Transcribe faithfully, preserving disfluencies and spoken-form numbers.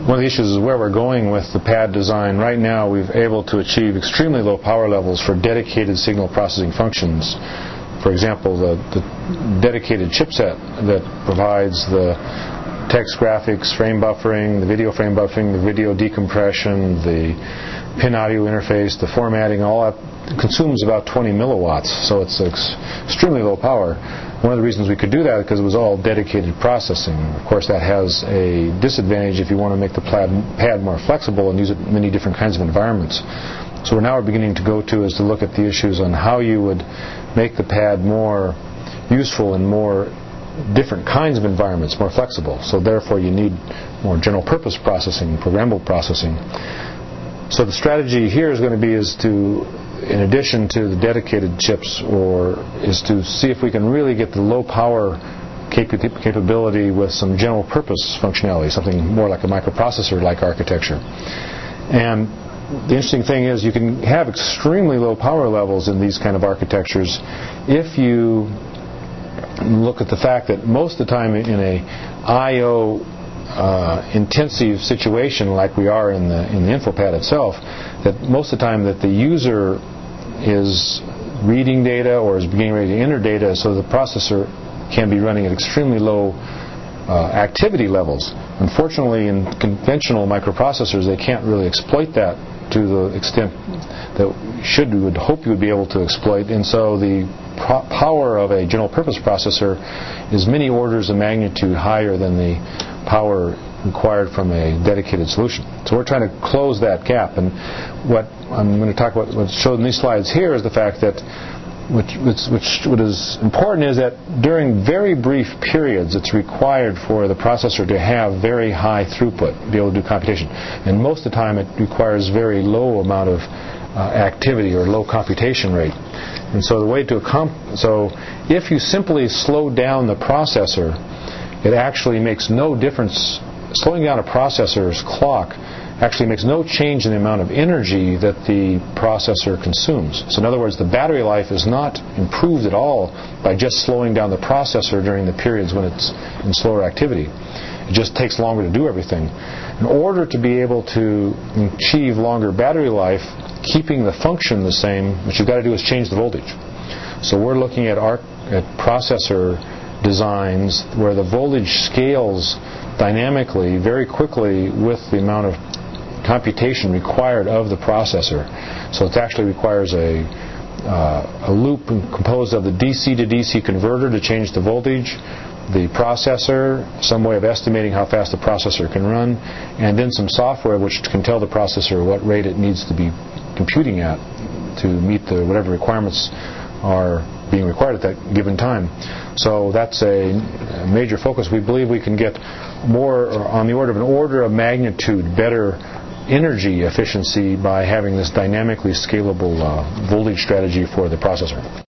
one of the issues is where we're going with the pad design. Right now, we've able to achieve extremely low power levels for dedicated signal processing functions. For example, the, the dedicated chipset that provides the text graphics, frame buffering, the video frame buffering, the video decompression, the pin audio interface, the formatting, all that consumes about twenty milliwatts, so it's ex- extremely low power. One of the reasons we could do that is because it was all dedicated processing. Of course, that has a disadvantage if you want to make the pad more flexible and use it in many different kinds of environments. So we're now beginning to go to is to look at the issues on how you would make the pad more useful in more different kinds of environments, more flexible. So therefore you need more general purpose processing, programmable processing. So the strategy here is going to be is to, in addition to the dedicated chips, or is to see if we can really get the low power cap- capability with some general purpose functionality, something more like a microprocessor-like architecture. And the interesting thing is you can have extremely low power levels in these kind of architectures if you look at the fact that most of the time in a I O uh, intensive situation like we are in the in the InfoPad itself, that most of the time that the user is reading data or is beginning ready to enter data, so the processor can be running at extremely low uh, activity levels. Unfortunately, in conventional microprocessors, they can't really exploit that to the extent that should we would hope you would be able to exploit, and so the pro- power of a general purpose processor is many orders of magnitude higher than the power required from a dedicated solution. So we're trying to close that gap, and what I'm going to talk about, what's shown in these slides here, is the fact that Which, which, which, what is important is that during very brief periods it's required for the processor to have very high throughput, be able to do computation. And most of the time it requires very low amount of uh, activity or low computation rate. And so the way to accom- so if you simply slow down the processor, it actually makes no difference. Slowing down a processor's clock actually makes no change in the amount of energy that the processor consumes. So in other words, the battery life is not improved at all by just slowing down the processor during the periods when it's in slower activity. It just takes longer to do everything. In order to be able to achieve longer battery life, keeping the function the same, what you've got to do is change the voltage. So we're looking at, our, at processor designs where the voltage scales dynamically very quickly with the amount of computation required of the processor. So it actually requires a, uh, a loop composed of the D C to D C converter to change the voltage, the processor, some way of estimating how fast the processor can run, and then some software which can tell the processor what rate it needs to be computing at to meet the whatever requirements are being required at that given time. So that's a, a major focus. We believe we can get more, on the order of an order of magnitude, better energy efficiency by having this dynamically scalable uh, voltage strategy for the processor.